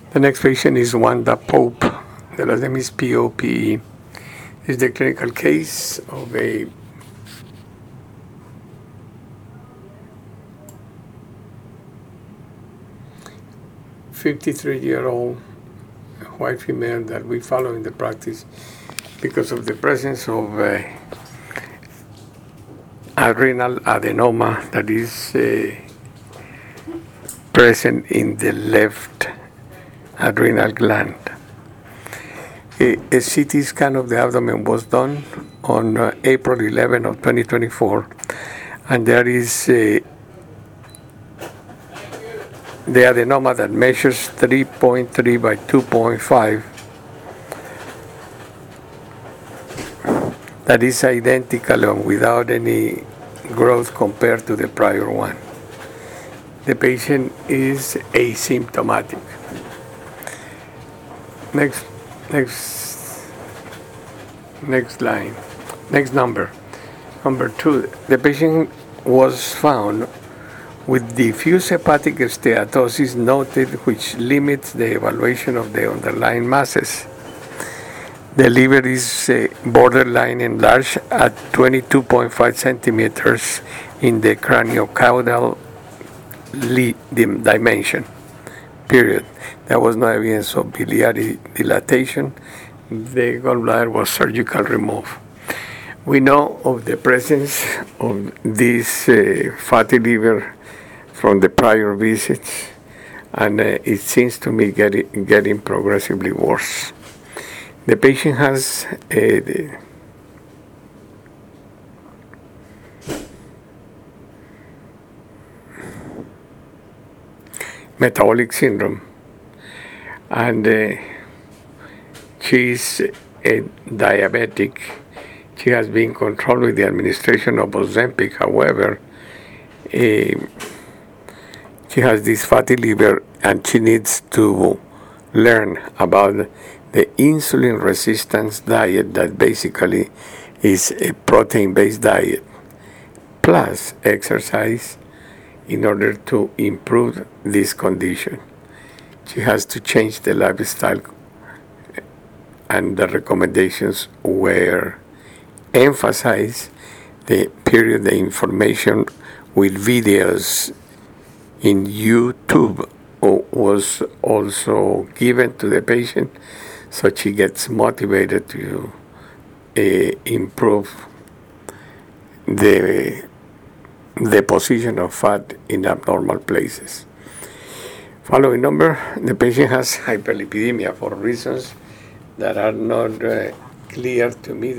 The next patient is Wanda Pope. The last name is Pope. This is the clinical case of a 53-year-old white female that we follow in the practice because of the presence of adrenal adenoma that is present in the left adrenal gland. A CT scan of the abdomen was done on April 11 of 2024, and there is the adenoma that measures 3.3 by 2.5 that is identical and without any growth compared to the prior one. The patient is asymptomatic. Next line. Next number. Number 2. The patient was found with diffuse hepatic steatosis noted, which limits the evaluation of the underlying masses. The liver is borderline enlarged at 22.5 centimeters in the craniocaudal dimension. Period. There was no evidence of biliary dilatation. The gallbladder was surgically removed. We know of the presence of this fatty liver from the prior visits, and it seems to me getting progressively worse. The patient has metabolic syndrome, and she is a diabetic. She has been controlled with the administration of Ozempic. However, she has this fatty liver, and she needs to learn about the insulin resistance diet that basically is a protein-based diet plus exercise in order to improve this condition. She has to change the lifestyle, and the recommendations were emphasize the information with videos in YouTube was also given to the patient, so she gets motivated to improve the deposition of fat in abnormal places. Following number, the patient has hyperlipidemia for reasons that are not clear to me.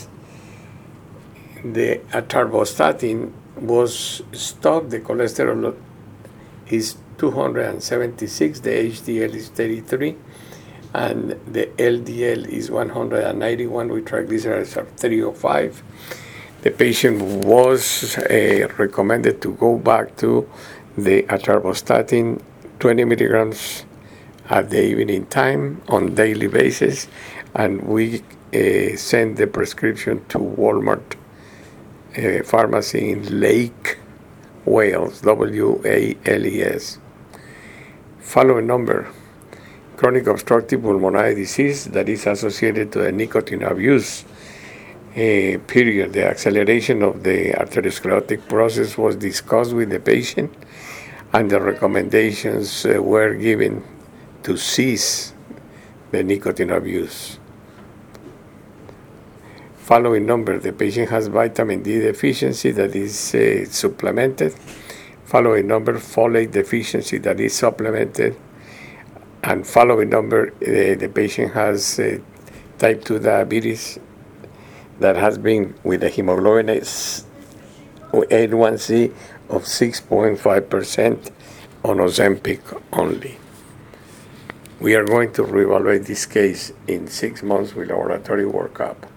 The atorvastatin was stopped. The cholesterol is 276, the HDL is 33, and the LDL is 191 with triglycerides of 305. The patient was recommended to go back to the atorvastatin 20 milligrams at the evening time on daily basis, and we sent the prescription to Walmart pharmacy in Lake Wales, Wales. Following number, chronic obstructive pulmonary disease that is associated to the nicotine abuse. Period. The acceleration of the arteriosclerotic process was discussed with the patient, and the recommendations were given to cease the nicotine abuse. Following number, the patient has vitamin D deficiency that is supplemented. Following number, folate deficiency that is supplemented. And following number, the patient has type 2 diabetes that has been with a hemoglobin A1C of 6.5% on Ozempic only. We are going to reevaluate this case in 6 months with laboratory workup.